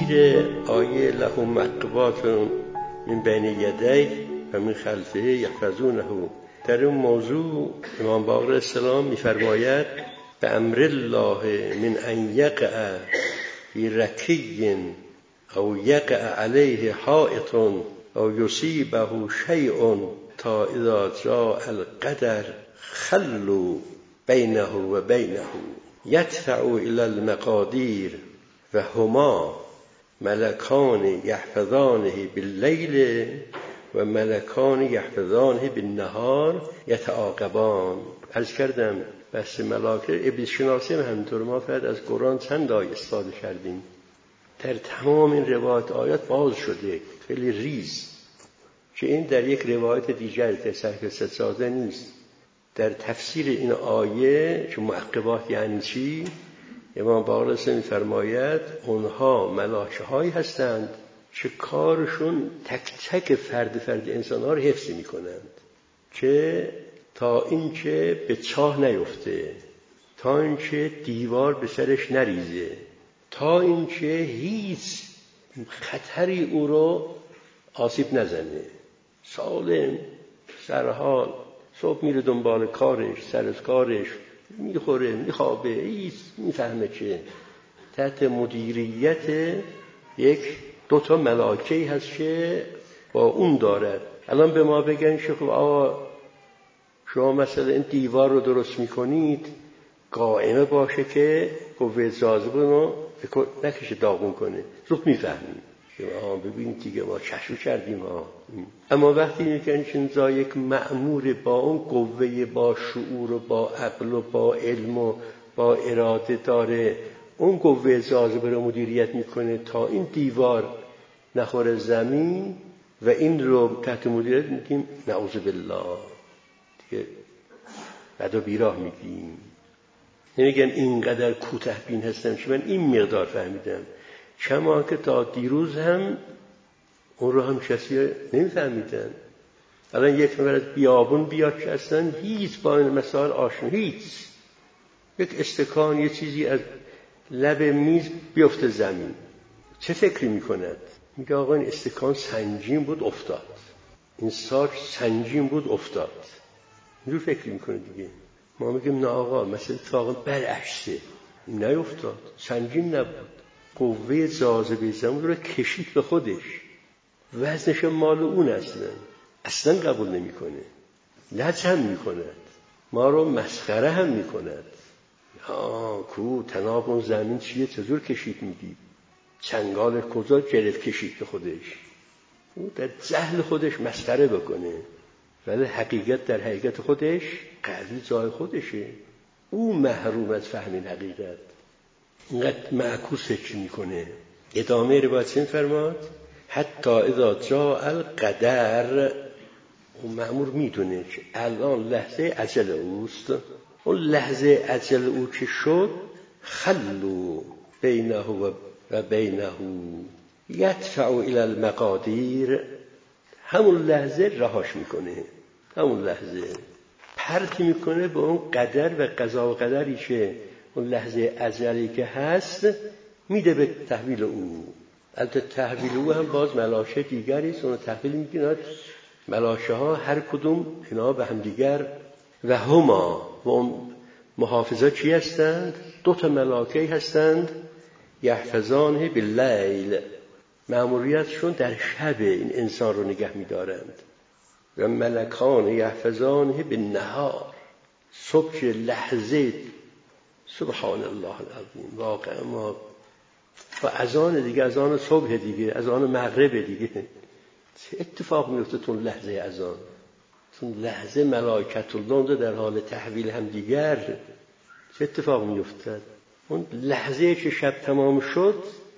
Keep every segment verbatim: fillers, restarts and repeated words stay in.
تفسیر آیه له معقبات من بین یدیه و من خلفه یحفظونه، در اون موضوع امام باقر السلام می‌فرماید به امر الله من ان یقع فی رکی او یقع علیه حائط او یصیبه شیء تا اذا جاء القدر خلوا بینه و بینه یدفع الی المقادیر و هما ملکان یحفظانه باللیل و ملکان یحفظانه بالنهار یتعاقبان. عرض کردم بحث ملائکه ابلیس شناسی هم همینطور. ما فقط از قرآن چند آیه استفاده کردیم، در تمام این روایت آیات باز شده خیلی ریز که این در یک روایت دیگر در صحیح ساده نیست. در تفسیر این آیه که معقبات یعنی چی، امام باقر می‌فرماید اونها ملائکه هایی هستند که کارشون تک تک فرد فرد انسان ها رو حفظ می‌کنند که تا اینکه به چاه نیفته، تا اینکه دیوار به سرش نریزه، تا اینکه هیچ خطری او رو آسیب نزنه، سالم سرحال صبح میره دنبال کارش، سر از کارش، میخوره میخوابه، هیچ میفهمه که تحت مدیریت یک دوتا ملائکه‌ای هست که با اون دارد. الان به ما بگن که خب آقا شما مثلا این دیوار رو درست میکنید قائمه باشه که قوه جاذبه رو نکشه داغون کنه، زود میفهمیم که آها ببینید دیگه ما کشف کردیم ها. اما وقتی میگن که یک مأمور با اون قوه با شعور و با عقل و با علم و با اراده داره، اون قوه جاذبه رو مدیریت میکنه تا این دیوار نخوره زمین و این رو تحت مدیریت میگیم نعوذ بالله، دیگه بد و بیراه میگیم. نمیگن اینقدر کوته بین هستم که من این مقدار فهمیدم، کما که تا دیروز هم اون رو هم کسی نمیفهمیدن. الان یک نفر از بیابون بیاد که اصلا هیچ با این مسائل آشنا، هیچ یک استکان یه چیزی از لب میز بیفته زمین، چه فکری میکند؟ میگه آقا این استکان سنگین بود افتاد، این ساک سنگین بود افتاد، اینجور فکر میکنه دیگه. ما میگیم نه آقا مثلا اتفاقا برعکسه، نیفتاد، سنگین نبود، قوه جاذبه زمین رو کشید به خودش، وزنش مال اون اصلا اصلا قبول نمیکنه، لج هم میکند، ما رو مسخره هم میکند. آه کو تناب اون زمین چیه، چطور کشید میدی، چنگال کجا گرفت کشید به خودش، او در جهل خودش مسخره بکنه، ولی حقیقت در حقیقت خودش قوی جای خودشه، او محروم از فهم این حقیقت، اینقدر معکوس فکر میکنه. ادامه روایت فرماد حتی اذا جاء القدر، اون مأمور میدونه که الان لحظه اجل اوست، اون لحظه اجل او که شد خلوا بینه و بینه یدفع الی المقادیر، همون لحظه رهاش میکنه، همون لحظه پرت میکنه به اون قدر و قضا و قدری که اون لحظه اجلی که هست میده به تحویل او. البته تحویل او هم باز ملاشه دیگری است، اون تحویل میگیرد ملاشه ها هر کدوم اینا به هم دیگر و هما و اون محافظه چی هستند؟ دو تا ملائکه هستند یحفظانه باللیل، مأموریتشون در شب این انسان رو نگه می‌دارند، و ملکان یحفظانه بالنهار، صبح لحظه سبحان الله العظیم. واقعا ما و اذان دیگه، اذان صبح دیگه، اذان مغرب دیگه، چه اتفاق میفته تو لحظه اذان، تو لحظه ملائکت الله در حال تحویل هم دیگر، چه اتفاق میفته؟ اون لحظه که شب تمام شد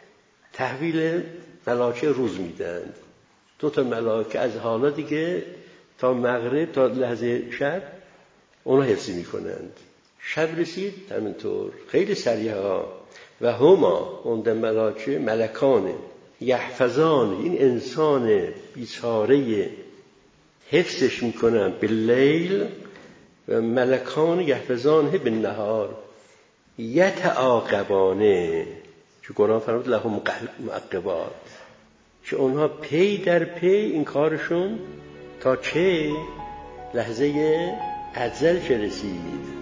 تحویل ملائکه روز میدن، دو تا ملائکه از حالا دیگه تا مغرب تا لحظه شب اونا حفظ میکنند. شب رسید همینطور خیلی سریع ها و هما اون ملائکه ملکانه یحفظان، این انسان بیچاره حفظش میکنن باللیل و ملکان یحفظانه بالنهار یتعاقبانه، که قرآن فرمود لهم معقبات، که اونها پی در پی این کارشون تا چه لحظه اجل که رسید